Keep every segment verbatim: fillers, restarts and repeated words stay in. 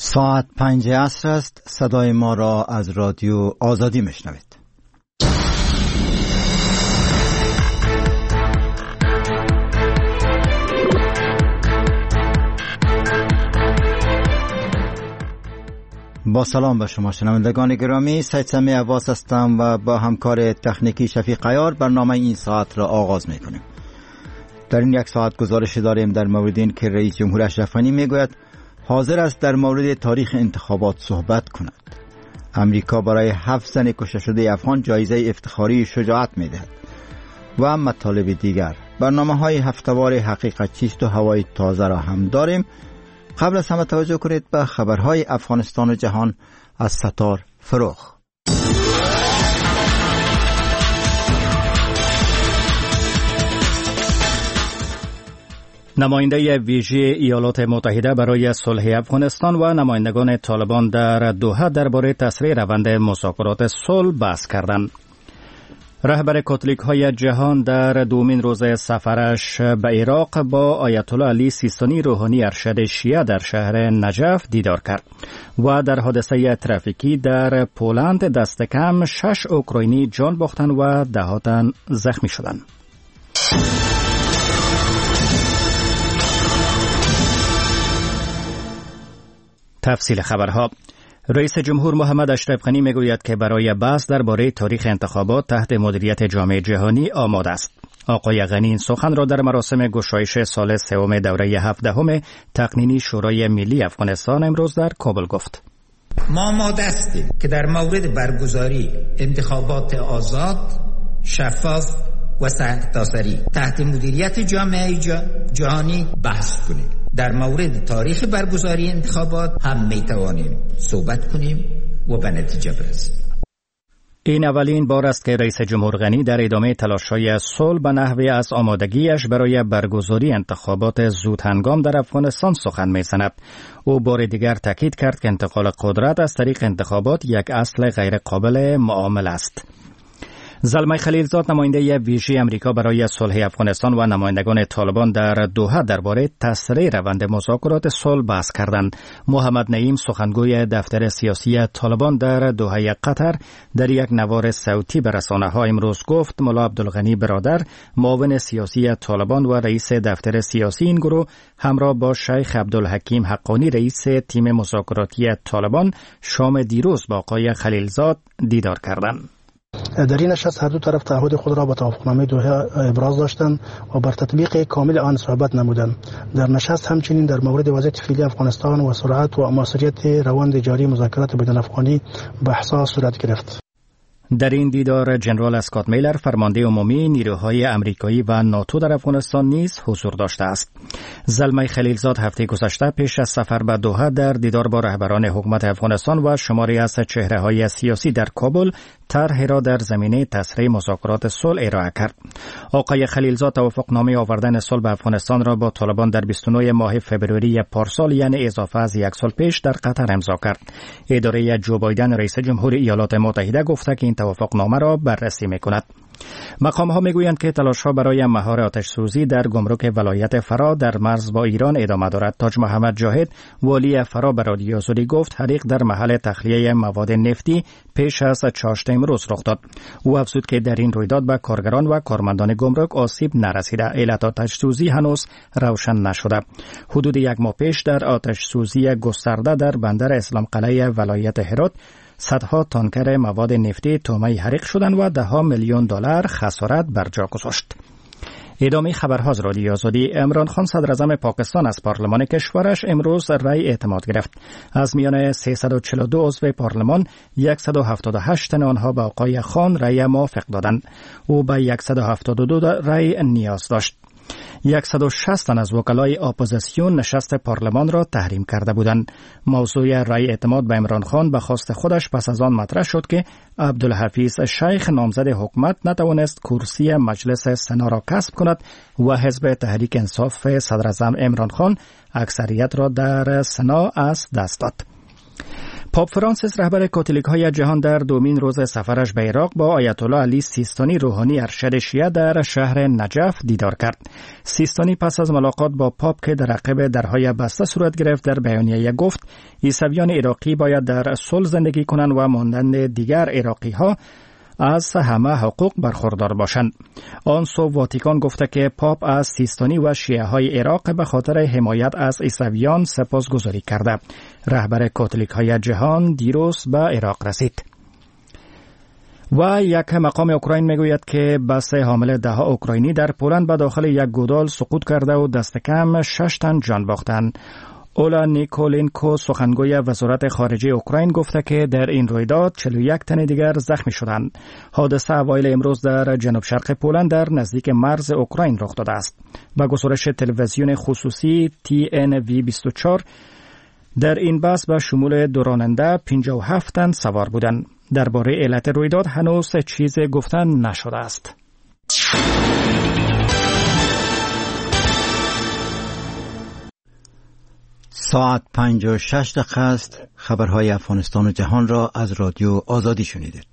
ساعت پنج عصر است. صدای ما را از رادیو آزادی میشنوید. با سلام به شما شنوندگان گرامی، سید سمی عباس هستم و با همکار تکنیکی شفیق عیار برنامه این ساعت را آغاز میکنیم. در این یک ساعت گزارش داریم در مورد این که رئیس جمهور اشرف غنی میگوید حاضر است در مورد تاریخ انتخابات صحبت کند. امریکا برای هفت زن کشته شده افغان جایزه افتخاری شجاعت میدهد و مطالب دیگر. برنامه‌های هفته‌وار حقیقت چیست و هوای تازه را هم داریم. قبل از همه توجه کنید به خبرهای افغانستان و جهان از ستار فروخ. نماینده ویژه ایالات متحده برای صلح افغانستان و نمایندگان طالبان در دوحه درباره تسریع روند مذاکرات صلح بحث کردند. رهبر کاتولیک های جهان در دومین روز سفرش به عراق با آیت الله علی سیستانی روحانی ارشد شیعه در شهر نجف دیدار کرد و در حادثه ترافیکی در پولند دست کم شش اوکراینی جان باختند و ده تن زخمی شدند. تفصیل خبرها. رئیس جمهور محمد اشرف غنی میگوید که برای بحث درباره تاریخ انتخابات تحت مدیریت جامعه جهانی آماده است. آقای غنی این سخن را در مراسم گشایش سال سوم دوره هفدهم تقنینی شورای ملی افغانستان امروز در کابل گفت. ما آماده هستیم که در مورد برگزاری انتخابات آزاد، شفاف و سرتاسری تحت مدیریت جامعه جهانی بحث کنیم. در مورد تاریخ برگزاری انتخابات هم می توانیم صحبت کنیم و به نتیجه برسیم. این اولین بار است که رئیس جمهور غنی در ادامه تلاش‌های صلح به نحوی از آمادگیش برای برگزاری انتخابات زود هنگام در افغانستان سخن می‌زند. او بار دیگر تاکید کرد که انتقال قدرت از طریق انتخابات یک اصل غیر قابل معامله است. زلمه خلیلزاد نماینده ویژه امریکا برای صلح افغانستان و نمایندگان طالبان در دوحه درباره تسریع روند مذاکرات صلح بحث کردند. محمد نعیم سخنگوی دفتر سیاسی طالبان در دوحه قطر در یک نوار صوتی به رسانه‌ها امروز گفت ملا عبدالغنی برادر معاون سیاسی طالبان و رئیس دفتر سیاسی این گروه همراه با شیخ عبدالحکیم حقانی رئیس تیم مذاکراتی طالبان شام دیروز با آقای خلیلزاد دیدار کردند. در این نشست هر دو طرف تعهد خود را به توافقنامه دوحه ابراز داشتند و بر تطبیق کامل آن صحبت نمودند. در نشست همچنین در مورد وضعیت فعلی افغانستان و سرعت و مؤثریت روند جاری مذاکرات بین الافغانی بحث‌ها صورت گرفت. در این دیدار جنرال اسکات میلر فرمانده عمومی نیروهای امریکایی و ناتو در افغانستان نیز حضور داشته است. زلمه خلیلزاد هفته گذشته پیش از سفر به دوحه در دیدار با رهبران حکومت افغانستان و شماری از چهره‌های سیاسی در کابل طرحی را در زمینه تسریع مذاکرات صلح ارائه کرد. آقای خلیلزاد توافقنامه آوردن صلح به افغانستان را با طالبان در بیست و نه ماه فوریه پارسال یعنی اضافه از یک سال پیش در قطر امضا کرد. اداره جو بایدن رئیس جمهور ایالات متحده گفته که این توافقنامه را بررسی می‌کند. مقام‌ها می‌گویند که تلاش‌ها برای مهار آتش‌سوزی در گمرک ولایت فرا در مرز با ایران ادامه دارد. تاج محمد جاهد والی فرا به رادیو آزادی گفت حریق در محل تخلیه مواد نفتی پیش از چهارشنبه امروز رخ داد. او افزود که در این رویداد به کارگران و کارمندان گمرک آسیب نرسیده. علت آتش‌سوزی هنوز روشن نشده. حدود یک ماه پیش در آتش‌سوزی گسترده در بندر اسلام قلعه ولایت هرات صدها تانکر مواد نفتی تومه حریق شدند و ده ها میلیون دلار خسارت بر جا گذاشت. ادامه خبرها از رادیو آزادی. عمران خان صدر اعظم پاکستان از پارلمان کشورش امروز رأی اعتماد گرفت. از میان سیصد و چهل و دو عضو پارلمان صد و هفتاد و هشت تن آنها به آقای خان رأی موافق دادند. او به صد و هفتاد و دو رأی نیاز داشت. صد و شصت تن از وکلای اپوزیسیون نشست پارلمان را تحریم کرده بودند. موضوع رأی اعتماد به عمران خان به خواست خودش پس از آن مطرح شد که عبدالحفیظ شیخ نامزد حکومت نتوانست کرسی مجلس سنا را کسب کند و حزب تحریک انصاف صدر اعظم عمران خان اکثریت را در سنا از دست داد. پاپ فرانسیس رهبر کاتولیک‌های جهان در دومین روز سفرش به عراق با آیت الله علی سیستانی روحانی ارشد شیعه در شهر نجف دیدار کرد. سیستانی پس از ملاقات با پاپ که در عقب درهای بسته صورت گرفت در بیانیه گفت عیسویان عراقی باید در صلح زندگی کنند و مانند دیگر عراقی‌ها از همه حقوق برخوردار باشند. آن سو واتیکان گفته که پاپ از سیستانی و شیعه های عراق به خاطر حمایت از عیسویان سپاسگزاری کرده. رهبر کاتولیک های جهان دیروز به عراق رسید. و یک مقام اوکراین میگوید که بس حامل ده ها اوکراینی در پولند به داخل یک گودال سقوط کرده و دست کم شش تن جان باختند. اولا نیکولینکو سخنگوی وزارت خارجه اوکراین گفته که در این رویداد چهل و یک تن دیگر زخمی شدند. حادثه اوایل امروز در جنوب شرق پولند در نزدیک مرز اوکراین رخ داده است. با گزارش تلویزیون خصوصی تی ان وی بیست و چهار در این بس به شمول دو راننده پنجاه و هفت تن سوار بودند. درباره علت رویداد هنوز چیز گفتن نشده است. ساعت پنج و شش دقیقه است. خبرهای افغانستان و جهان را از رادیو آزادی شنیدید.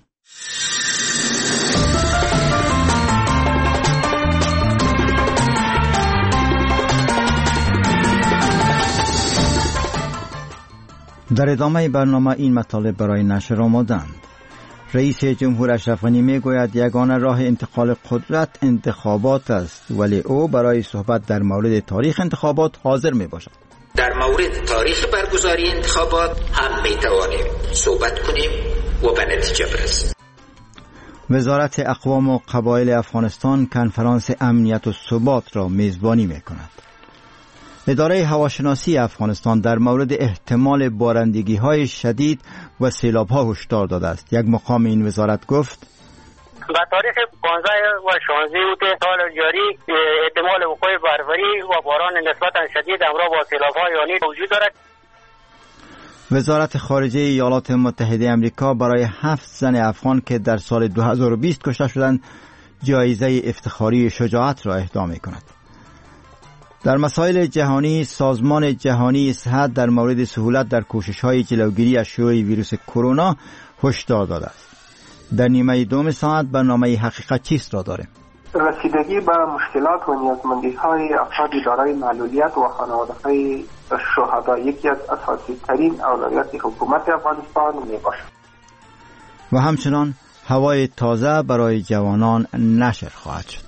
در ادامه برنامه این مطالب برای نشر آمدند. رئیس جمهور اشرف غنی میگوید یگانه راه انتقال قدرت انتخابات است، ولی او برای صحبت در مورد تاریخ انتخابات حاضر می باشد. در مورد تاریخ برگزاری انتخابات هم می توانیم صحبت کنیم و به نتیجه برسیم. وزارت اقوام و قبایل افغانستان کنفرانس امنیت و ثبات را میزبانی می کند. اداره هواشناسی افغانستان در مورد احتمال بارندگی های شدید و سیلاب ها هشدار داده است. یک مقام این وزارت گفت با تاریخ پانزده و شانزده اوت سال جاری احتمال وقوع برفی و باران نسبتا شدید همراه با سیلاب‌های یونی وجود دارد. وزارت خارجه ایالات متحده آمریکا برای هفت زن افغان که در سال دو هزار و بیست کشته شدند جایزه افتخاری شجاعت را اهدا می‌کند. در مسائل جهانی، سازمان جهانی صحت در مورد سهولت در کوشش‌های جلوگیری از شیوع ویروس کرونا هشدار داده است. در نیمه دوم ساعت برنامه حقیقت چیست را داریم. رسیدگی به مشکلات و نیازمندی‌های افراد دارای معلولیت و خانواده‌های شهدا یکی از اساسی ترین اولویات حکومت افغانستان میباشد. و همچنان هوای تازه برای جوانان نشر خواهد شد.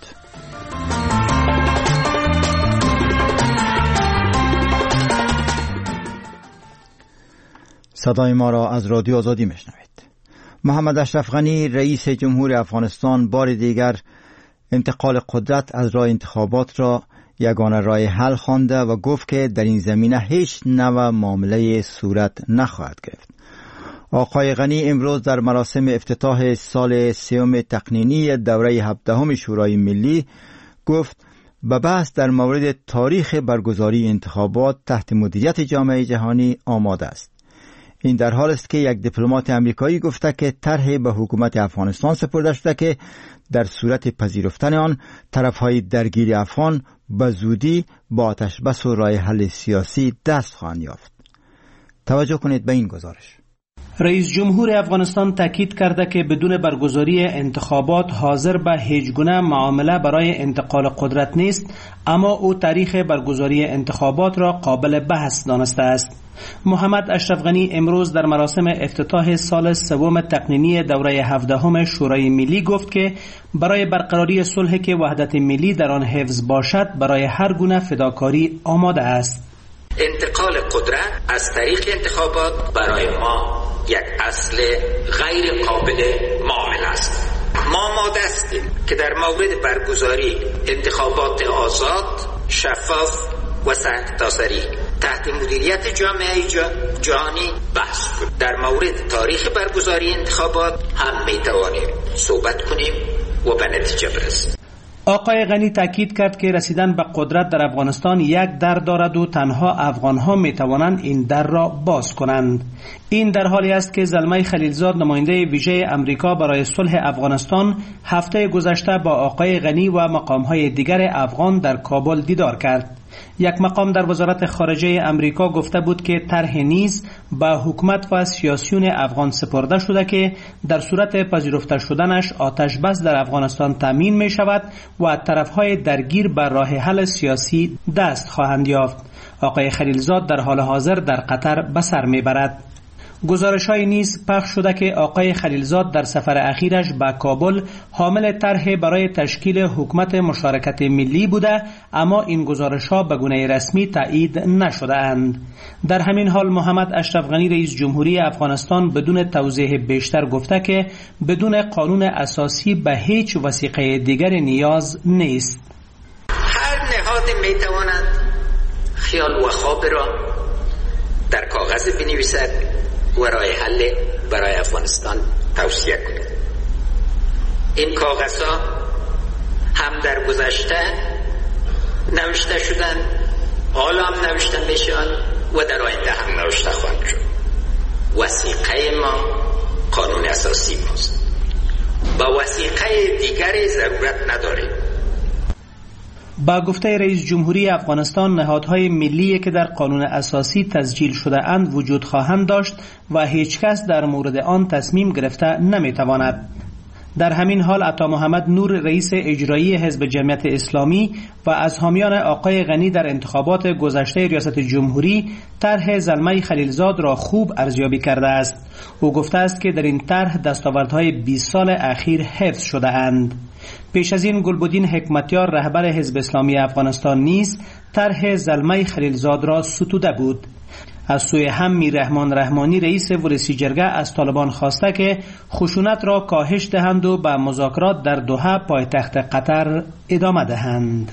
صدای ما را از رادیو آزادی میشنوید. محمد اشرف غنی رئیس جمهور افغانستان بار دیگر انتقال قدرت از راه انتخابات را یگانه راه حل خوانده و گفت که در این زمینه هیچ نوع معامله صورت نخواهد گرفت. آقای غنی امروز در مراسم افتتاح سال سوم تقنینی دوره هفدهم شورای ملی گفت به بحث در مورد تاریخ برگزاری انتخابات تحت مدیریت جامعه جهانی آماده است. این در حال است که یک دیپلمات آمریکایی گفته که طرح به حکومت افغانستان سپرده شده که در صورت پذیرفتن آن طرفهای درگیر افغان به زودی با آتش بس و راه حل سیاسی دست خواهند یافت. توجه کنید به این گزارش. رئیس جمهور افغانستان تاکید کرده که بدون برگزاری انتخابات حاضر به هیچ گونه معامله برای انتقال قدرت نیست، اما او تاریخ برگزاری انتخابات را قابل بحث دانسته است. محمد اشرف غنی امروز در مراسم افتتاح سال سوم تقنینی دوره هفدهم شورای ملی گفت که برای برقراری صلح که وحدت ملی در آن حفظ باشد برای هر گونه فداکاری آماده است. انتقال قدرت از طریق انتخابات برای ما یک اصل غیر قابل معامله است. ما آماده هستیم که در مورد برگزاری انتخابات آزاد، شفاف و سخت‌گذاری تحت مدیریت جامعه جهانی بحث کنیم. در مورد تاریخ برگزاری انتخابات هم می توانیم صحبت کنیم و به نتیجه برسیم. آقای غنی تاکید کرد که رسیدن به قدرت در افغانستان یک در دارد و تنها افغانها می توانند این در را باز کنند. این در حالی است که زلمه خلیلزاد نماینده ویژه امریکا برای صلح افغانستان هفته گذشته با آقای غنی و مقامهای دیگر افغان در کابل دیدار کرد. یک مقام در وزارت خارجه امریکا گفته بود که طرح نیز به حکومت و سیاسیون افغان سپرده شده که در صورت پذیرفته شدنش آتش بس در افغانستان تامین می شود و طرفهای درگیر بر راه حل سیاسی دست خواهند یافت. آقای خلیلزاد در حال حاضر در قطر به سر می برد. گزارش‌های نیز پخش شده که آقای خلیلزاد در سفر اخیرش به کابل حامل طرح برای تشکیل حکومت مشارکت ملی بوده، اما این گزارش‌ها به گونه رسمی تایید نشده‌اند. در همین حال محمد اشرف غنی رئیس جمهوری افغانستان بدون توضیح بیشتر گفته که بدون قانون اساسی به هیچ وثیقه دیگر نیاز نیست. هر نهاد می‌تواند خیال و خواب را در کاغذ بنویسد و راه حل برای افغانستان توصیه کنید. این کاغذها هم در گذشته نوشته شدن، حالا هم نوشته میشن و در آینده هم نوشته خواهند شد. وثیقه ما قانون اساسی ماست. با وثیقه دیگری ضرورت نداریم. با گفته رئیس جمهوری افغانستان نهادهای ملی که در قانون اساسی تسجیل شده اند وجود خواهند داشت و هیچ کس در مورد آن تصمیم گرفته نمیتواند. در همین حال عطا محمد نور رئیس اجرایی حزب جمعیت اسلامی و از حامیان آقای غنی در انتخابات گذشته ریاست جمهوری طرح زلمه خلیلزاد را خوب ارزیابی کرده است. او گفته است که در این طرح دستاوردهای بیست سال اخیر حفظ شده اند. پیش از این گلبدین حکمتیار رهبر حزب اسلامی افغانستان نیز طرح زلمه خلیلزاد را ستوده بود. از سوی هم میررحمان رحمانی رئیس ورسی جرگه از طالبان خواسته که خشونت را کاهش دهند و به مذاکرات در دوحه پایتخت قطر ادامه دهند.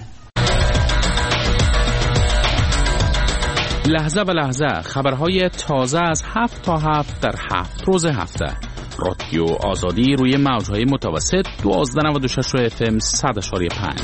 لحظه به لحظه خبرهای تازه از هفت تا هفت در هفت روز هفته. رادیو آزادی روی موجهای متوسط دوازده نود و شش اف ام صد اشاری پنج.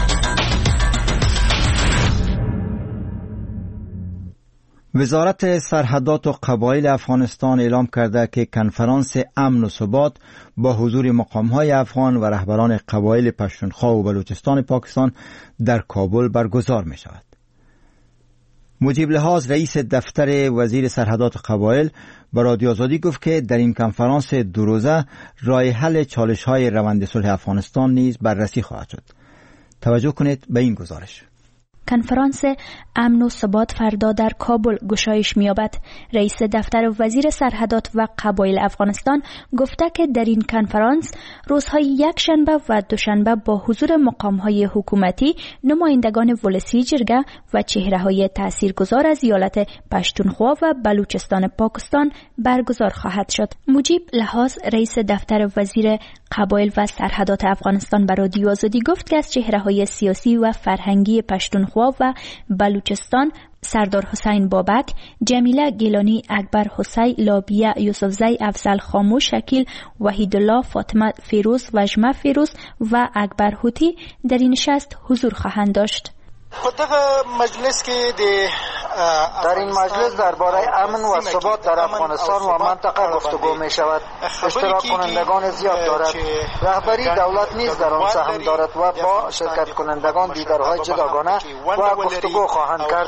وزارت سرحدات و قبایل افغانستان اعلام کرده که کنفرانس امن و ثبات با حضور مقام‌های افغان و رهبران قبایل پشتونخوا و بلوچستان پاکستان در کابل برگزار می شود. مجیب لحاظ رئیس دفتر وزیر سرحدات و قبایل به رادیو آزادی گفت که در این کنفرانس دو روزه راه حل چالش‌های روند صلح افغانستان نیز بررسی خواهد شد. توجه کنید به این گزارش. کنفرانس امن و ثبات فردا در کابل گشایش می‌یابد. رئیس دفتر وزیر سرحدات و قبایل افغانستان گفته که در این کنفرانس روزهای یک شنبه و دوشنبه با حضور مقام‌های حکومتی، نمایندگان ولسی جرگه و چهره‌های تاثیرگذار از ایالت پشتونخوا و بلوچستان پاکستان برگزار خواهد شد. مجیب لحاظ رئیس دفتر وزیر قبایل و سرحدات افغانستان به رادیو آزادی گفت که از چهره‌های سیاسی و فرهنگی پشتونخوا و بلوچستان سردار حسین بابک، جمیله گیلانی، اکبر حسین، لابیه یوسفزی، افضل خاموش، شکیل وحیدالله، فاطمه فیروز، وجمه فیروز و اکبر هوتی در این نشست حضور خواهند داشت. مجلس که در این مجلس درباره امن و ثبات در افغانستان و منطقه گفتگو می شود. اشتراک کنندگان زیاد دارد. رهبری دولت نیز در آن سهم دارد و با شرکت کنندگان دیدارهای جداگانه و گفتگو خواهند کرد.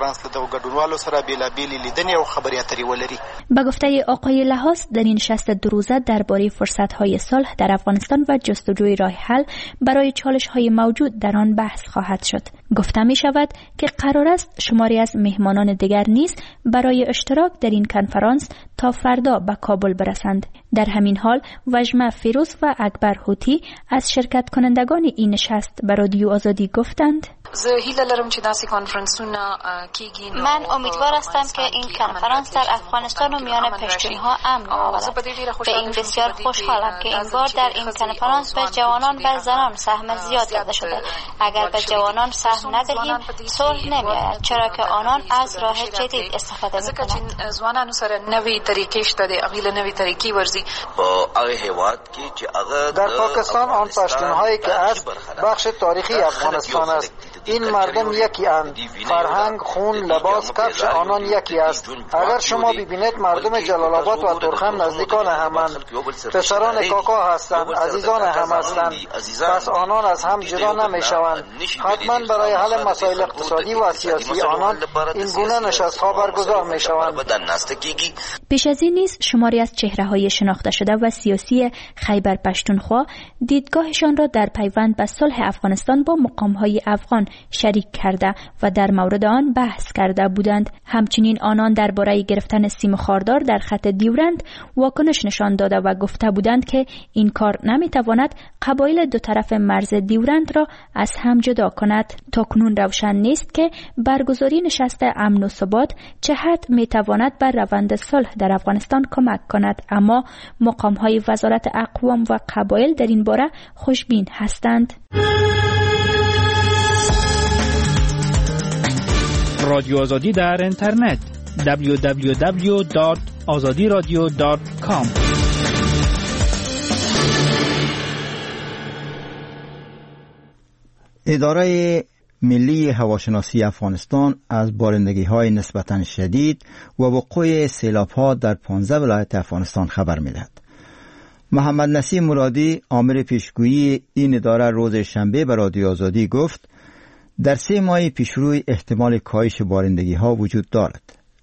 به گفته آقای لحاظ در این نشست دو روزه درباره فرصت‌های صلح در افغانستان و جستجوی راه حل برای چالش‌های موجود در آن بحث خواهد شد. گفته می شود که قرار است شماری از مهمانان دیگر نیز برای اشتراک در این کنفرانس تا فردا به کابل برسند. در همین حال وجمه فیروز و اکبر هوتی از شرکت کنندگان این نشست به رادیو آزادی گفتند: من امیدوار هستم که این کنفرانس در افغانستان و میان پشتونها امن آورد. به این بسیار خوشحالم که این بار در این کنفرانس به جوانان و زنان سهم زیاد داده شده. اگر به جوانان سهم ندهیم صلح نمیآید، چرا که آنان از راه جدید استفاده میکنند. در پاکستان آن پشتونهایی که از بخش تاریخی افغانستان است این مردم یکی اند. فرهنگ، خون، لباس، کفش آنان یکی است. اگر شما ببینید مردم جلال آباد و ترخم نزدیکان همند، پسران کاکا هستند، عزیزان هم هستند، پس آنان از هم جدا نمی شوند. حتما برای حل مسائل اقتصادی و سیاسی آنان این گونه نشست‌ها برگزار می شوند. پیش از این نیز شماری از چهره‌های شناخته شده و سیاسی خیبر پشتونخوا دیدگاهشان را در پیوند به صلح افغانستان با مقام‌های افغان شریک کرده و در مورد آن بحث کرده بودند. همچنین آنان درباره گرفتن سیم خاردار در خط دیورند واکنش نشان داده و گفته بودند که این کار نمیتواند قبایل دو طرف مرز دیورند را از هم جدا کند. تاکنون روشن نیست که برگزاری نشست امن و ثبات چه حد میتواند بر روند صلح در افغانستان کمک کند، اما مقام‌های وزارت اقوام و قبایل در این باره خوشبین هستند. رادیو آزادی در اینترنت دبلیو دبلیو دبلیو دات آزادی رادیو دات کام. اداره ملی هواشناسی افغانستان از بارندگی‌های نسبتاً شدید و وقوع سیلاب‌ها در پانزده ولایت افغانستان خبر می‌دهد. محمد نسیم مرادی، آمر پیشگویی این اداره، روز شنبه به رادیو آزادی گفت در سه ماه پیشروی احتمال کاهش بارندگی‌ها وجود دارد.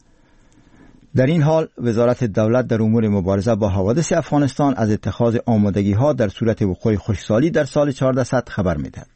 در این حال وزارت دولت در امور مبارزه با حوادث افغانستان از اتخاذ آمادگی‌ها در صورت وقوع خشکسالی در سال چهاردهصد خبر می‌دهد.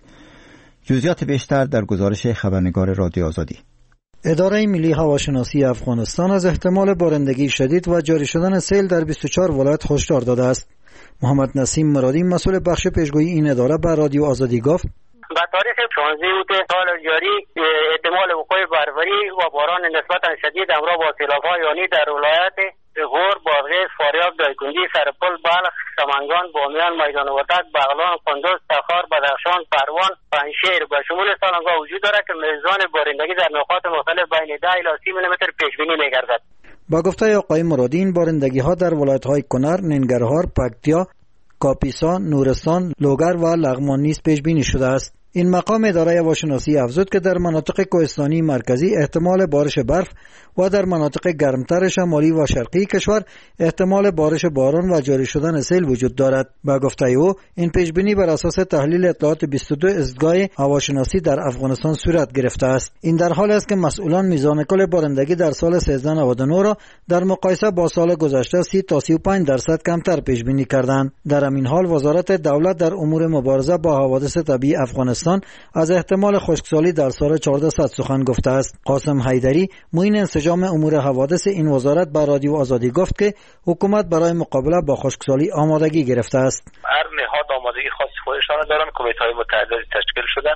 جزئیات بیشتر در گزارش خبرنگار رادیو آزادی. اداره ملی هواشناسی افغانستان از احتمال بارندگی شدید و جاری شدن سیل در بیست و چهار ولایت هشدار داده است. محمد نسیم مرادی، مسئول بخش پیشگویی این اداره، به رادیو آزادی گفت: با تاریخ شانزده اوت سال جاری احتمال وقوع برفباری و باران نسبتا شدید همراه با سیلاب‌ها یعنی در ولایت غور، بادغیس، فاریاب، دایکنډي، سرپل، بلخ، سمنگان، بامیان، میدان وردک، بغلان، کندز، تخار، بدخشان، پروان، پنجشیر به شمول سالنگاه وجود دارد که میزان بارندگی در نقاط مختلف بین ده الی سی میلیمتر پیش بینی می‌گردد. با گفته آقای مرادی، این بارندگی‌ها در ولایت‌های کنر، ننگرهار، پکتیا، کاپیسا، نورستان، لوگر و لغمان نیز پیش بینی شده است. این مقام اداره هواشناسی افزود که در مناطق کوهستانی مرکزی احتمال بارش برف و در مناطق گرمتر شمالی و شرقی کشور احتمال بارش باران و جاری شدن سیل وجود دارد. با گفته او، این پیش بینی بر اساس تحلیل اطلاعات بیست و دو ایستگاه هواشناسی در افغانستان صورت گرفته است. این در حالی است که مسئولان میزان کل بارندگی در سال سیزده نود و نه را در مقایسه با سال گذشته سی تا سی و پنج درصد کمتر پیش بینی کردند. در همین حال وزارت دولت در امور مبارزه با حوادث طبیعی افغانستان از احتمال خشکسالی در سال چهاردهصد سخن گفته است. قاسم حیدری، معین انسجام امور حوادث این وزارت، به رادیو آزادی گفت که حکومت برای مقابله با خشکسالی آمادگی گرفته است. هر نهاد آمادگی خاص خودشان دارن. کمیته‌های متعددی تشکیل شدن.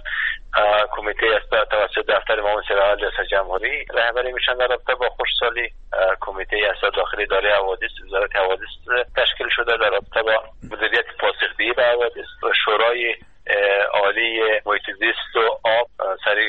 کمیته است توسط دفتر معاون سرحد ریاست جمهوری رهبری میشن در رابطه با خشکسالی. کمیته است داخلی اداره حوادث وزارت حوادث تشکیل شده در رابطه با مدیریت پاسخگویی به حوادث. شورای عالی محیط زیست و آب سری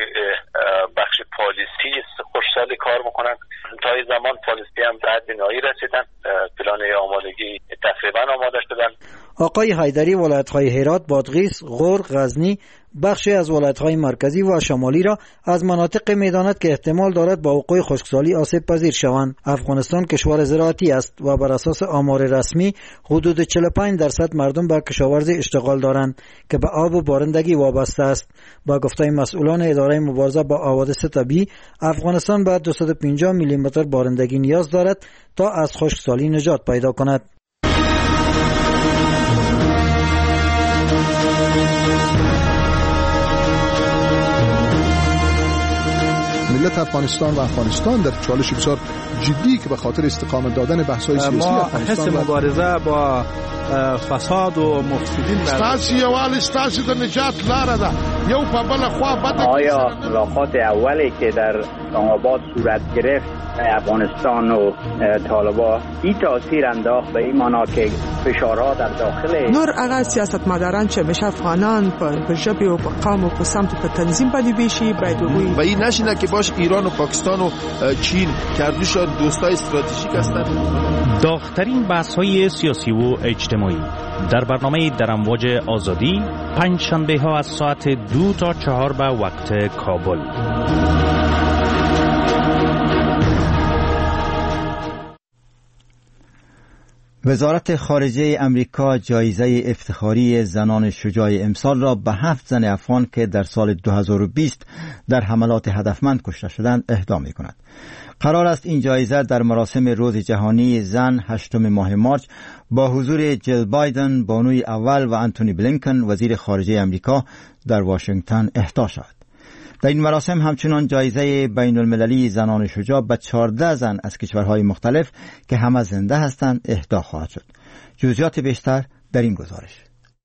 بخش پالیسی خشکسالی کار میکنن. تا این زمان پالیسی هم به حد نهایی رسیدن. پلان آمادگی تقریبا آماده شدن. آقای حیدری ولایت‌های هرات، بادغیس، غور، غزنی، بخشی از ولایت‌های مرکزی و شمالی را از مناطق می‌داند که احتمال دارد با وقوع خشکسالی آسیب پذیر شوند. افغانستان کشور زراعتی است و بر اساس آمار رسمی حدود چهل و پنج درصد مردم به کشاورزی اشتغال دارند که به آب و بارندگی وابسته است. با گفته مسئولان اداره مبارزه با حوادث طبیعی، افغانستان به دویست و پنجاه میلیمتر بارندگی نیاز دارد تا از خشکسالی نجات پیدا کند. ملت افغانستان و افغانستان در چالش بسیار جدی که به خاطر استقامت دادن بحث‌های سیاسی افغانستان حس مبارزه با فساد و مفسدین ستاسي یوال ستاسي د نجات لار ده یو په بل خوا بد. آیا ملاقات اولی که در اسلام‌آباد صورت گرفت افغانستان و طالبان این تاثیر انداخت به این معنا که فشارها در داخل نور هغه سیاستمداران چې بشه افغانان په ژبه او په قوم او په سمت په تنظیم باندې بشي باید وي و این نشینه که باش ایران و پاکستان و چین کردوش یا دوستای استراتژیک هستند. داغ‌ترین بحث‌های سیاسی و اجتماعی در برنامه در امواج آزادی پنج شنبه ها از ساعت دو تا چهار به وقت کابل. وزارت خارجه امریکا جایزه افتخاری زنان شجاع امسال را به هفت زن افغان که در سال دو هزار و بیست در حملات هدفمند کشته شدند اهدا می کند. قرار است این جایزه در مراسم روز جهانی زن هشتم ماه مارچ با حضور جل بایدن بانوی اول و انتونی بلینکن وزیر خارجه امریکا در واشنگتن اهدا شود. در این مراسم همچنان جایزه بین المللی زنان شجاع به چهارده زن از کشورهای مختلف که همه زنده هستند اهدا خواهد شد. جزئیات بیشتر در این گزارش.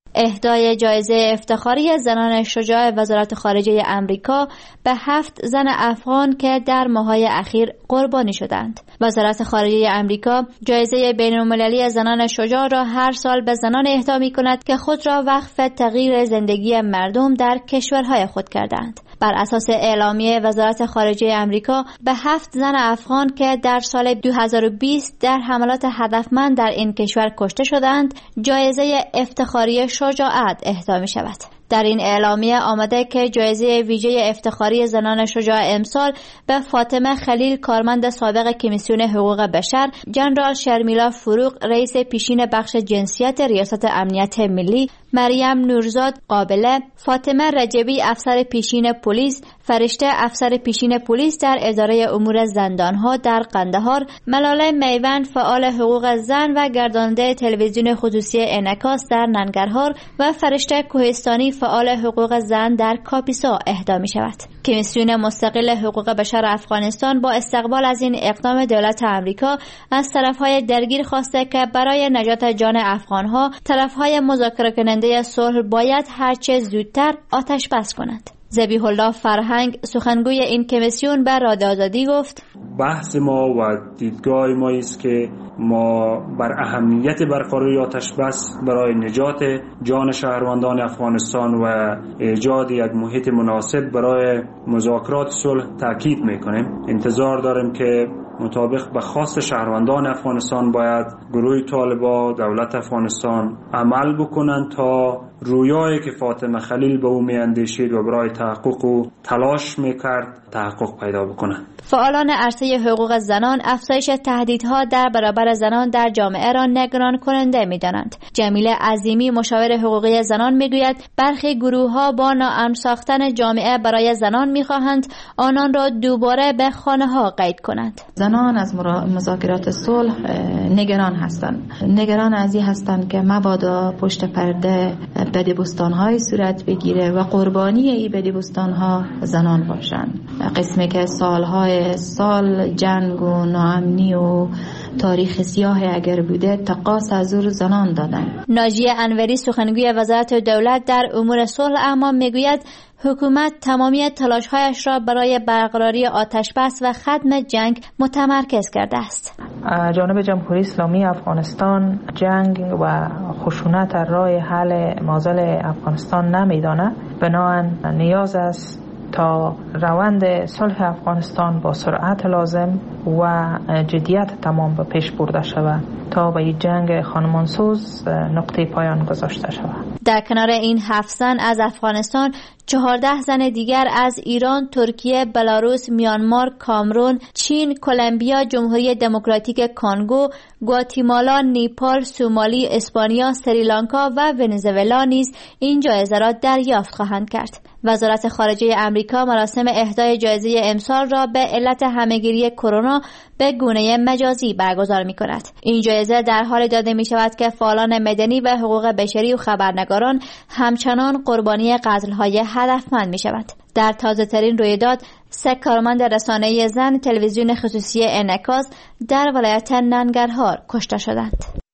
اهدای جایزه افتخاری زنان شجاع وزارت خارجه امریکا به هفت زن افغان که در ماه‌های اخیر قربانی شدند. وزارت خارجه امریکا جایزه بین‌المللی زنان شجاع را هر سال به زنان اهدا می‌کند که خود را وقف تغییر زندگی مردم در کشورهای خود کردند. بر اساس اعلامیه وزارت خارجه امریکا به هفت زن افغان که در سال دو هزار و بیست در حملات هدفمند در این کشور کشته شدند جایزه افتخاری شجاعت اهدا می شود. در این اعلامیه آمده که جایزه ویژه افتخاری زنان شجاع امسال به فاطمه خلیل کارمند سابق کمیسیون حقوق بشر، جنرال شرمیلا فروغ رئیس پیشین بخش جنسیت ریاست امنیت ملی، مریم نورزاد قابله، فاطمه رجبی افسر پیشین پلیس، فرشته افسر پیشین پلیس در اداره امور زندانها در قندهار، ملاله میوند فعال حقوق زن و گرداننده تلویزیون خصوصی انعکاس در ننگرهار و فرشته کوهستانی فعال حقوق زن در کاپیسا اهدا می شود. کمیسیون مستقل حقوق بشر افغانستان با استقبال از این اقدام دولت امریکا از طرفهای درگیر خواسته که برای نجات جان افغانها طرفهای مذاکره کننده صلح باید هرچه زودتر آتش بس کنند. ذبیح الله فرهنگ سخنگوی این کمیسیون به رادیو آزادی گفت: بحث ما و دیدگاه ما است که ما بر اهمیت برقراری آتش بس برای نجات جان شهروندان افغانستان و ایجاد یک محیط مناسب برای مذاکرات صلح تاکید میکنیم. انتظار داریم که مطابق به خواست شهروندان افغانستان باید گروه طالبان دولت افغانستان عمل بکنند تا رویایی که فاطمه خلیل به او میاندیشید و برای تحقق و تلاش میکرد تحقق پیدا بکنند. فعالان عرصه حقوق زنان افزایش تهدیدها در برابر زنان در جامعه را نگران کننده می‌دانند. جمیله عظیمی مشاور حقوقی زنان میگوید برخی گروه‌ها با ناامن ساختن جامعه برای زنان می‌خواهند آنان را دوباره به خانه‌ها قید کنند. زنان از مذاکرات صلح نگران هستند. نگران از این هستند که مبادا پشت پرده بدبستان‌های صورت بگیره و قربانی این بدبستان‌ها زنان باشند. قسمی که سالهای سال جنگ و ناامنی و تاریخ سیاه اگر بوده تقاص از او زنان دادن. ناجیه انوری سخنگوی وزارت دولت در امور صلح اما میگوید حکومت تمامی تلاش‌هایش را برای برقراری آتش بس و ختم جنگ متمرکز کرده است. جانب جمهوری اسلامی افغانستان جنگ و خشونت راه حل معضل افغانستان نمیداند. بنابراین نیاز است تا روند صلح افغانستان با سرعت لازم و جدیت تمام به پیش برده شود تا به این جنگ خانمانسوز نقطه پایان گذاشته شود. در کنار این هفت زن از افغانستان، چهارده زن دیگر از ایران، ترکیه، بلاروس، میانمار، کامرون، چین، کلمبیا، جمهوری دموکراتیک کانگو، گواتیمالا، نیپال، سومالی، اسپانیا، سریلانکا و ونزوئلا نیز این جایزه را دریافت خواهند کرد. وزارت خارجه امریکا مراسم اهدای جایزه امسال را به علت همهگیری کرونا به گونه مجازی برگزار می کند. این جایزه در حال داده می شود که فعالان مدنی و حقوق بشری و خبرنگاران همچنان قربانی قتل‌های هدفمند می شود. در تازه ترین رویداد سه کارمند رسانه زن تلویزیون خصوصی انعکاس در ولایت ننگرهار کشته شدند.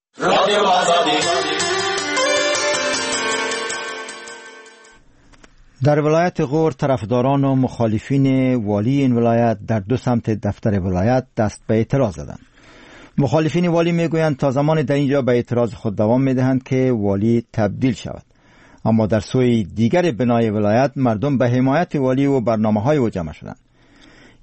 در ولایت غور طرفداران و مخالفین والی این ولایت در دو سمت دفتر ولایت دست به اعتراض زدند. مخالفین والی میگویند تا زمان در اینجا به اعتراض خود دوام میدهند که والی تبدیل شود، اما در سوی دیگر بنای ولایت مردم به حمایت والی و برنامه‌های او جمع شدند.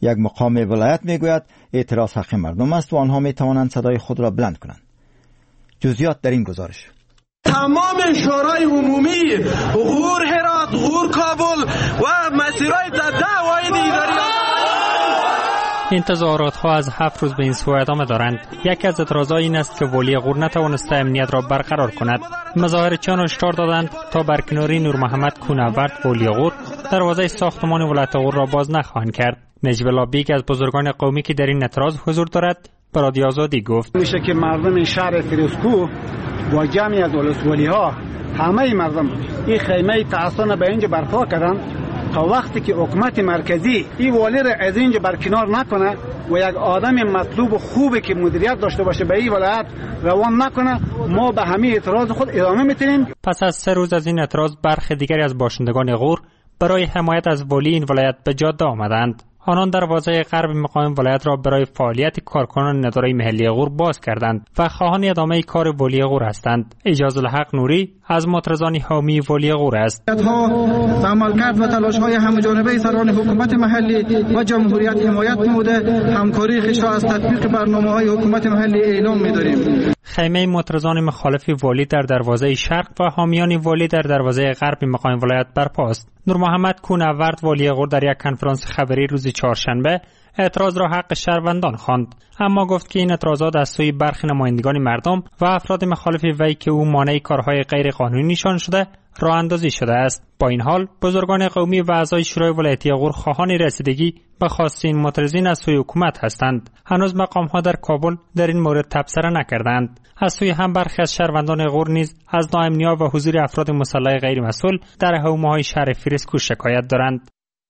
یک مقام ولایت میگوید اعتراض حق مردم است و آنها می توانند صدای خود را بلند کنند. جزئیات در این گزارش. تمام شورای عمومی غور هرات، غور کابل و مسیرهای ده واحد اداری این تظاهرات ها از هفت روز به این سو ادامه دارند. یکی از اعتراضات این است که والی غور نتوانسته امنیت را برقرار کند. مظاهرچیان هشدار دادند تا برکناری نور محمد کونورد والی غور دروازه ساختمان ولایت غور را باز نخواهند کرد. نجیب الله بیگ از بزرگان قومی که در این اعتراض حضور دارد به رادیو آزادی گفت میشه که مردم شهر فیروزکوه و جمعی از ولسوالی ها همه مردم این خیمه تعصن به اینجا برپا کردن تا وقتی که حکومت مرکزی این والی را از اینجا برکنار نکنه و یک آدم مطلوب و خوبی که مدیریت داشته باشه به این ولایت روان نکنه، ما به همه اعتراض خود ادامه میتونیم. پس از سه روز از این اعتراض برخی دیگری از باشندگان غور برای حمایت از والی این ولایت به جاده آمدند. آنان دروازه غرب مقام ولایت را برای فعالیت کارکنان اداره محلی غور باز کردند و خواهان ادامه کار والی غور هستند. اجازه الحق نوری از معترضان حامی والی غور است. عملکرد و تلاش‌های همه‌جانبه سران حکومت محلی و جمهوریت حمایت نموده همکاری خویش را از تطبیق برنامه‌های حکومت محلی اعلام می‌داریم. خیمه معترضان مخالف والی در دروازه شرق و حامیان والی در دروازه غرب مقام ولایت برپاست. نور محمد کونورد والی غور در یک کنفرانس خبری روز چهارشنبه اعتراض را حق شهروندان خواند، اما گفت که این اعتراضات از سوی برخی نمایندگان مردم و افراد مخالف وی که او مانع کارهای غیر قانونی نشان شده راه اندازی شده است. با این حال بزرگان قومی و اعضای شورای ولایتی غور خواهان رسیدگی به خواست این معترضین از سوی حکومت هستند. هنوز مقام‌ها در کابل در این مورد تبصره نکردند. از سوی هم برخی از شهروندان غور نیز از ناامنی و حضور افراد مسلح غیر مسئول در حومه‌های شهر فیروزکوه شکایت دارند.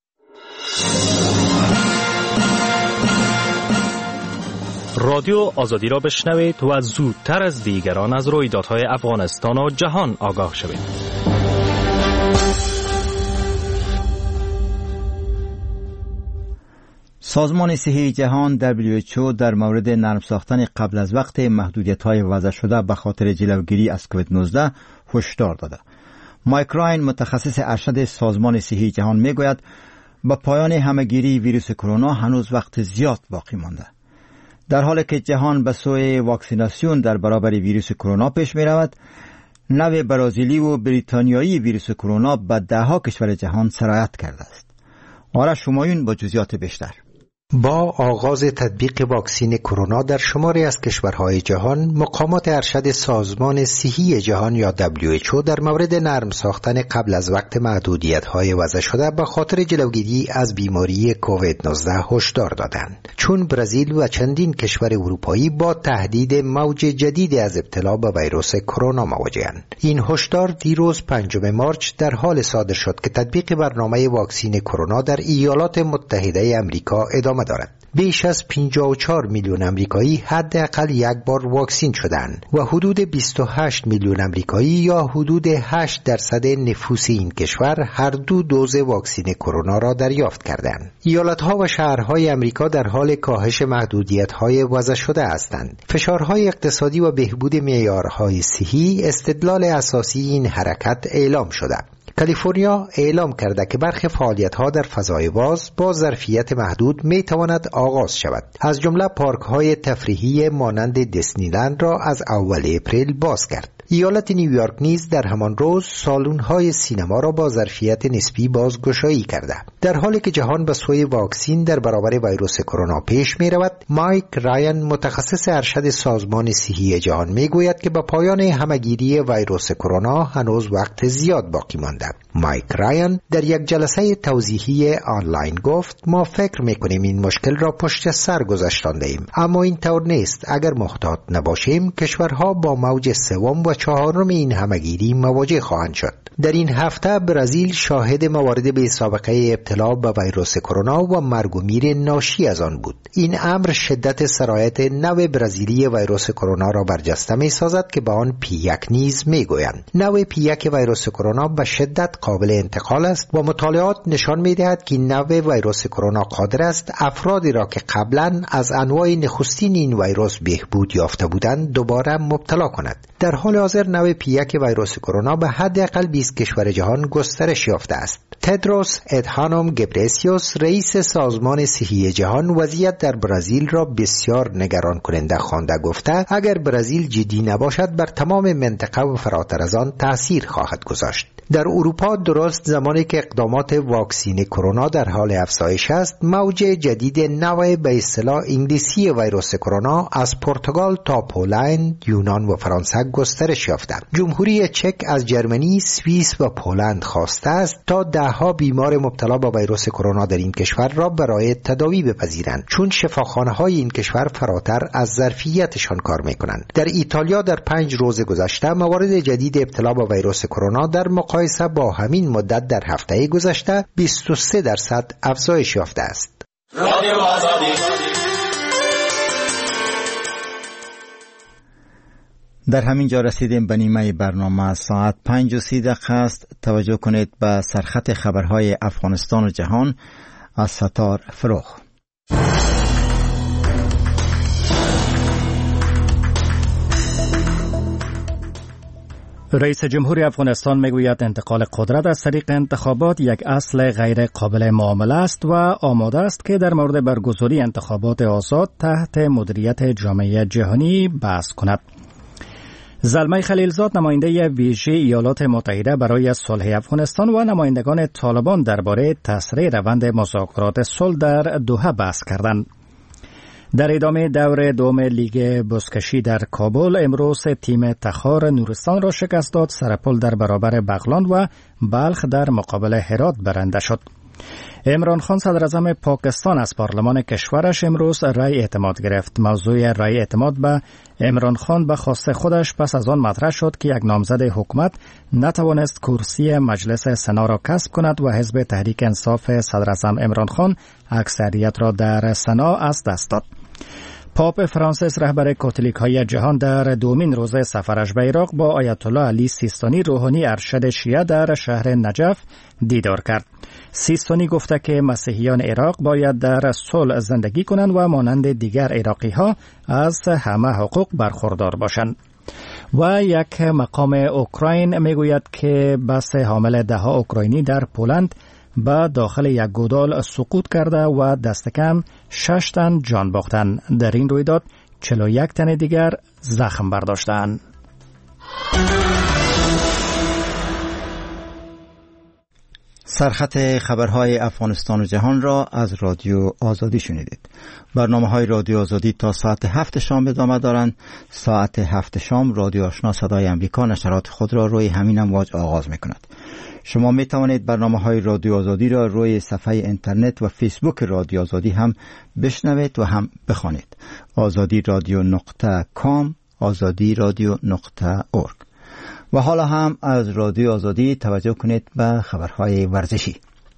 رادیو آزادی را بشنوید و زودتر از دیگران از رویدادهای افغانستان و جهان آگاه شوید. سازمان صحی جهان دبلیو اچ او در مورد نرم ساختن قبل از وقت محدودیت‌های وضع شده به خاطر جلوگیری از کووید نوزده هشدار داده. مایک راین متخصص ارشد سازمان صحی جهان میگوید با پایان همه‌گیری ویروس کرونا هنوز وقت زیاد باقی مانده. در حالی که جهان به سوی واکسیناسیون در برابر ویروس کرونا پیش می رود، نو برازیلی و بریتانیایی ویروس کرونا به ده ها کشور جهان سرایت کرده است. آرش همایون با جزئیات بیشتر. با آغاز تطبیق واکسین کرونا در شماری از کشورهای جهان، مقامات ارشد سازمان صحی جهان یا دبلیو اچ او در مورد نرم ساختن قبل از وقت محدودیت‌های وضع شده به خاطر جلوگیری از بیماری کووید نوزده هشدار دادند، چون برزیل و چندین کشور اروپایی با تهدید موج جدید از ابتلا به ویروس کرونا مواجه‌اند. این هشدار دیروز پنجم مارس در حال صادر شد که تطبیق برنامه واکسین کرونا در ایالات متحده آمریکا ادامه دارد. بیش از پنجاه و چهار میلیون آمریکایی حداقل یک بار واکسین شدند و حدود بیست و هشت میلیون آمریکایی یا حدود هشت درصد نفوس این کشور هر دو دوز واکسین کرونا را دریافت کردند. ایالت‌ها و شهرهای آمریکا در حال کاهش محدودیت‌های وضع شده هستند. فشارهای اقتصادی و بهبود معیارهای صحی استدلال اساسی این حرکت اعلام شده. کالیفرنیا اعلام کرده که برخی فعالیت‌ها در فضای باز با ظرفیت محدود می‌تواند آغاز شود. از جمله پارک‌های تفریحی مانند دیسنیلند را از اول اپریل باز کرد. ایالت نیویورک نیز در همان روز سالن‌های سینما را با ظرفیت نسبی بازگشایی کرده. در حالی که جهان به سوی واکسین در برابر ویروس کرونا پیش می‌رود، مایک رایان متخصص ارشد سازمان صحی جهان می‌گوید که با پایان همه‌گیری ویروس کرونا هنوز وقت زیاد باقی مانده. مایک رایان در یک جلسه توضیحی آنلاین گفت: ما فکر می‌کنیم این مشکل را پشت سر گذاشته‌ایم، اما این طور نیست. اگر محتاط نباشیم، کشورها با موج سوم و چهارم این همه‌گیری مواجه خواهند شد. در این هفته برزیل شاهد موارد بی سابقه ابتلا به ویروس کرونا و مرگ و میر ناشی از آن بود. این امر شدت سرایت نو برزیلی ویروس کرونا را برجسته می‌سازد که به آن پی یک نیز می‌گویند. نو پی یک ویروس کرونا به شدت قابل انتقال است و مطالعات نشان می‌دهد که نو ویروس کرونا قادر است افرادی را که قبلا از انواع نخستین این ویروس بهبود یافته بودند دوباره مبتلا کند. در حال حاضر نوع پی یک ویروس کرونا به حداقل بیست کشور جهان گسترش یافته است. تدروس ادهانوم گبرسیوس رئیس سازمان صحی جهان وضعیت در برزیل را بسیار نگران کننده خوانده گفته اگر برزیل جدی نباشد بر تمام منطقه و فراتر از آن تأثیر خواهد گذاشت. در اروپا درست زمانی که اقدامات واکسین کرونا در حال افزایش است، موج جدید نوع به اصطلاح انگلیسی ویروس کرونا از پرتغال تا پولند، یونان و فرانسه گسترش یافته. جمهوری چک از جرمنی، سوئیس و پولند خواسته است تا دهها بیمار مبتلا به ویروس کرونا در این کشور را برای تداوی بپذیرند، چون شفاخانه‌های این کشور فراتر از ظرفیتشان کار می‌کنند. در ایتالیا در پنج روز گذشته موارد جدید ابتلا به ویروس کرونا در مقایسه با همین مدت در هفته گذشته بیست و سه درصد افزایش یافته است. در همین جا رسیدیم به نیمه برنامه. ساعت پنج و سی دقیقه است. توجه کنید به سرخط خبرهای افغانستان و جهان از ستار فروغ. رئیس جمهور افغانستان میگوید انتقال قدرت از طریق انتخابات یک اصل غیر قابل معامله است و آماده است که در مورد برگزاری انتخابات آزاد تحت مدیریت جامعه جهانی بحث کند. زلمه خلیلزاد نماینده ویژه ایالات متحده برای صلح افغانستان و نمایندگان طالبان درباره تسریع روند مذاکرات صلح در دوحه بحث کردند. در ادامه دور دوم لیگ بزکشی در کابل امروز تیم تخار نورستان را شکست داد. سرپل در برابر بغلان و بلخ در مقابل هرات برنده شد. عمران خان صدراعظم پاکستان از پارلمان کشورش امروز رأی اعتماد گرفت. موضوع رأی اعتماد به عمران خان به خواست خودش پس از آن مطرح شد که یک نامزد حکومت نتوانست کرسی مجلس سنا را کسب کند و حزب تحریک انصاف صدراعظم عمران خان اکثریت را در سنا از دست داد. پاپ فرانسیس رهبر کاتولیک های جهان در دومین روز سفرش به عراق با آیت الله علی سیستانی روحانی ارشد شیعه در شهر نجف دیدار کرد. سیستانی گفته که مسیحیان عراق باید در صلح زندگی کنند و مانند دیگر عراقی ها از همه حقوق برخوردار باشند. و یک مقام اوکراین میگوید که بس حامل ده ها اوکراینی در پولند به داخل یک گودال سقوط کرده و دست کم شش تن جان باختند. در این رویداد چهل و یک تن دیگر زخم برداشتند. سرخط خبرهای افغانستان و جهان را از رادیو آزادی شنیدید. برنامه های رادیو آزادی تا ساعت هفت شام ادامه دارند. ساعت هفت شام رادیو آشنا صدای امریکا نشرات خود را روی همین امواج آغاز می کند. شما می توانید برنامه های رادیو آزادی را روی صفحه اینترنت و فیسبوک رادیو آزادی هم بشنوید و هم بخوانید. آزادی رادیو نقطه کام، آزادی رادیو نقطه اورگ. و حالا هم از رادیو آزادی توجه کنید به خبرهای ورزشی.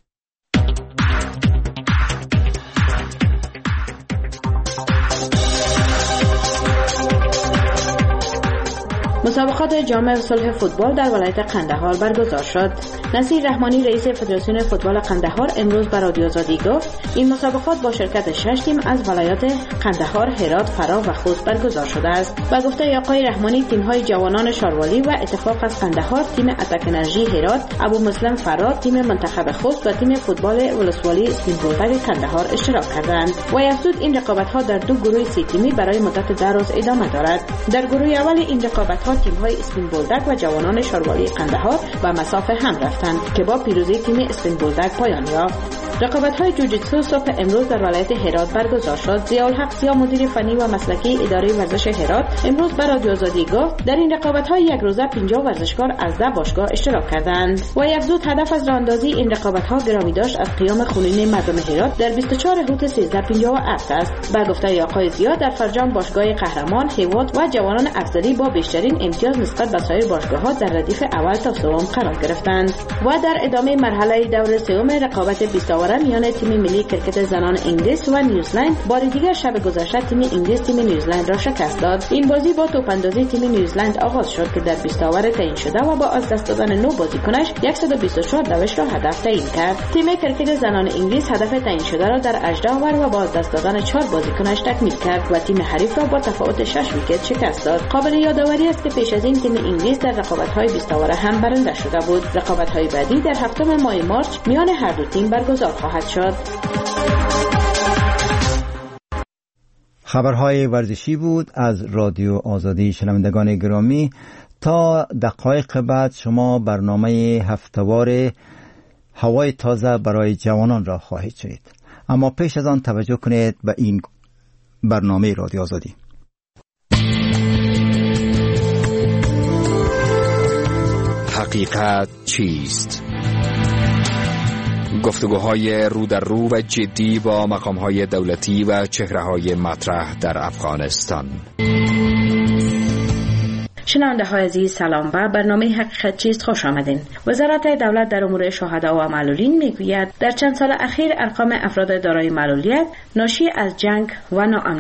مسابقات جام صلح فوتبال در ولایت قندهار برگزار شد. نصیر رحمانی رئیس فدراسیون فوتبال قندهار امروز به رادیو آزادی گفت این مسابقات با شرکت شش تیم از ولایات قندهار، هرات، فرا و خوست برگزار شده است. با گفته آقای رحمانی تیم‌های جوانان شاروالی و اتفاق از قندهار، تیم اتک انرژی هرات، ابو مسلم فرا، تیم منتخب خوست و تیم فوتبال ولسوالی سپینبولدک قندهار اشتراک کردند. و افزود این رقابت‌ها در دو گروه سی تیمی برای مدت ده روز ادامه دارد. در گروه اول این رقابت‌ها تیم‌های اسپینبولدک و جوانان شاروالی قندهار به مسافه هم رفتند که با پیروزی تیم اسپینبولدک پایان یافت. رقابت‌های جوجیتسو صبح امروز در ولایت هرات برگزار شد. ضیاءالحق سیا مدیر فنی و مسلکی اداره ورزش هرات امروز به رادیو آزادی گفت در این رقابت‌های یک روزه پنجاه ورزشکار از ده باشگاه اشتراک کردند. و افزود هدف از راه‌اندازی این رقابت‌ها گرامی داشت از قیام خونین مردم هرات در بیست و چهار هوت سیزده پنجاه و هفت است. با گفته آقای زیا در فرجام باشگاه قهرمان، هیوات و جوانان افضلی با بیشترین امتیاز نسبت به سایر باشگاه‌ها در ردیف اول تا سوم قرار گرفتند. و در ادامه مرحله دور سوم رقابت بیست اوره میان تیم ملی کرکت زنان انگلیس و نیوزلند بار دیگر شب گذشته تیم انگلیس تیم نیوزلند را شکست داد. این بازی با توپاندازی تیم نیوزلند آغاز شد که در بیست اوور تعیین شده و با از دست دادن نه بازیکنش صد و بیست و چهار دوش را هدف تعیین کرد. تیم کرکت زنان انگلیس هدف تعیین شده را در هجده اوور و با از دست دادن چهار بازیکنش تکمیل کرد و تیم حریف را با تفاوت شش ویکت شکست داد. قابل یادآوری است که پیش از این تیم انگلیس در رقابت‌های بیست اوره هم برنده شده بود. رقابت‌های بعدی در هفتم ماه مارس میان هر دو تیم برگزار خواهد شد. خبرهای ورزشی بود از رادیو آزادی. شنوندگان گرامی، تا دقایق بعد شما برنامه هفته‌وار هوای تازه برای جوانان را خواهید شنید. اما پیش از آن توجه کنید به این برنامه رادیو آزادی. حقیقت چیست؟ گفتگوهای رو در رو و جدی با مقامهای دولتی و چهره‌های مطرح در افغانستان. شنونده های عزیز سلام و برنامه حقیقت چیست خوش آمدین. وزارت دولت در امور شهدا و معلولین میگوید در چند سال اخیر ارقام افراد دارای معلولیت ناشی از جنگ و ناامنی